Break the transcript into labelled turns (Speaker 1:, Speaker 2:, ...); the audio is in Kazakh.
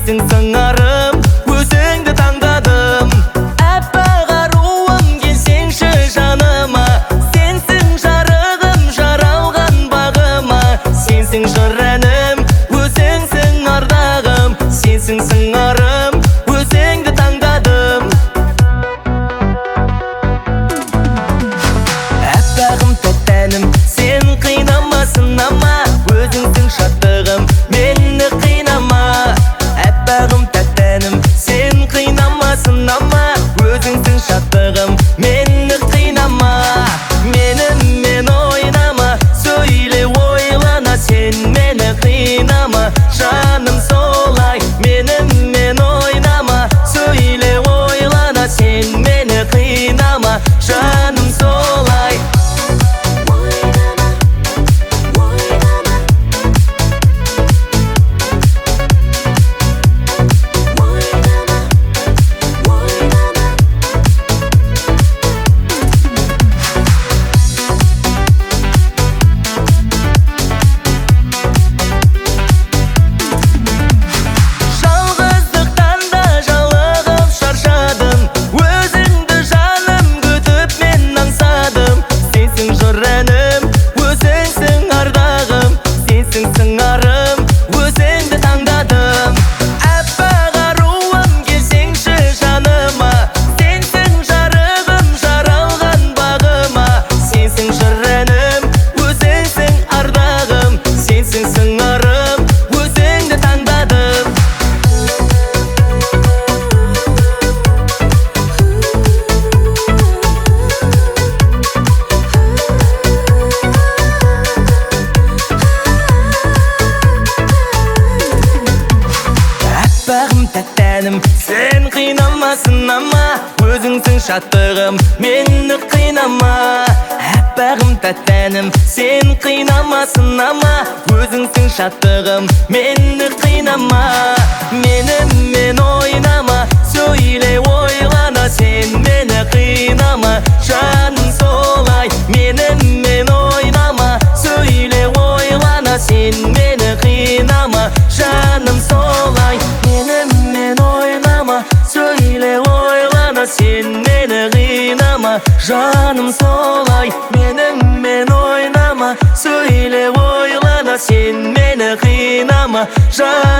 Speaker 1: Sensin sыңарым, өзіңді таңдадым. Әппақ аруым, келсеңші жаныма. Сенсің жарығым, жаралған бағыма. Сенсің жыр әнім, өзіңсің ардағым. Сенсің сыңарым, өзіңді таңдадым. Әппағым, тәттәнім, сен қинама, сынама. Өзіңсің шаттығым, мені қинама. Әппағым, тәттәнім, сен қинама, сынама. Өзіңсің шаттығым, мені қинама. Менімен ойнама, сөйле ойлана. Сен мені қинама, жаным солай. Менімен ойнама, сөйле ойлана. Сен мені қинама, жаным солай. Сыңарым, өзіңді таңдадым. Әппақ аруым, келсеңші жаныма. Сенсің жарығым, жаралған бағыма. Сенсің жыр әнім, өзіңсің ардағым. Сенсің сыңарым, өзіңді таңдадым. Әппағым, тәттәнім, сен қинама, сынама. Өзіңсің шаттығым, мені қинама. Әппағым, тәттәнім, сен қинама, сынама. Өзіңсің шаттығым, мені қинама. Менімен ойнама, сөйле ойлана. Сен мені қинама, жаным солай. Менімен ойнама, сөйле ойлана. Сен мені қинама, жаным солай. Менімен ойнама, сөйле ойлана. Сен мені қинама, жаным солай. Менімен ойнама, сөйле ойлана. Сен мені қинама, жаным